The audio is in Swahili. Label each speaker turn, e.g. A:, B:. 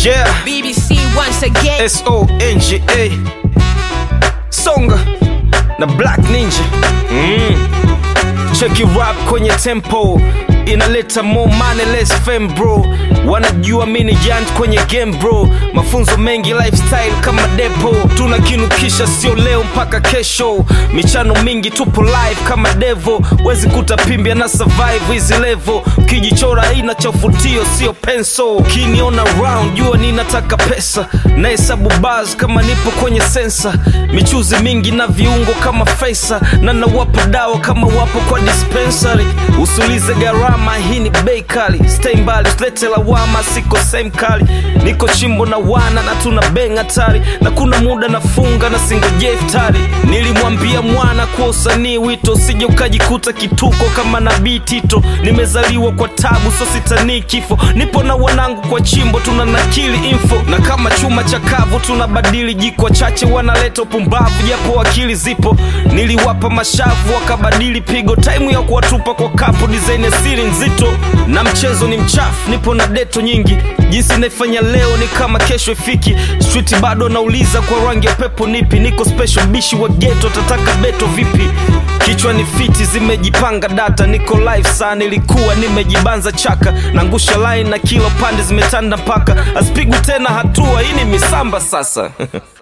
A: Yeah,
B: BBC once again.
A: SONGA Songa na Black Ninja. Check it rap kwenye tempo, inaleta more money less fame bro. Wanajua mini giant kwenye game bro. Mafunzo mengi lifestyle kama depo. Tunakinukisha sio leo mpaka kesho. Michano mingi tupo live kama devo. Wezi kutapimbia na survive hizi level. Kijichora ina chafutio sio penso. Kiniona round jua ninataka pesa. Na hesabu bars kama nipo kwenye sensa. Michuzi mingi na viungo kama Faisa. Na nawapa dawa kama wapo kwa dispensary. Usulize gharama hii ni bei kali. Stay mbali usilete lawama siko same kali. Niko chimbo na wana na tuna bang hatari. Na kuna muda nafunga na singoje iftari. Nilimwambia mwana kwa usanii wito. Usije ukajikuta kituko kama nabii Tito. Nimezaliwa kwa tabu so sitanii kifo. Nipo na wanangu kwa chimbo tunanakili info. Na kama chuma chakavu tunabadili jiko. Chache wanaleta upumbavu japo akili zipo. Niliwapa mashavu wakabadili pigo. Time ya kuwatupa kwa kapu design siri nzito. Na mchezo ni mchafu nipo na deto nyingi. Jinsi naifanya leo ni kama kesho ifiki. Street bado nauliza kwa rangi ya pepo nipi. Niko special bishi wa ghetto tataka beto vipi. Kichwa ni fiti zimejipanga data. Niko live sana nilikuwa nimejibanza chaka. Nangusha line na kilo pande zimetanda paka. Asipigwi tena hatua hii ni misamba sasa.